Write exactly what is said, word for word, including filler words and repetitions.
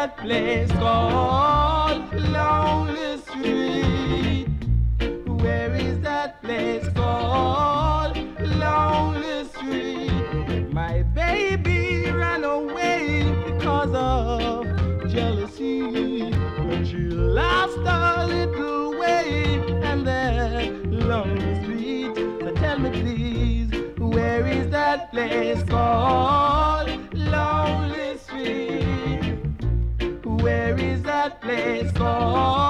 that place called Lonely Street? Where is that place called Lonely Street? My baby ran away because of jealousy, when she lost a little way and that lonely street. So tell me please, where is that place called Lonely Street? Where is that place called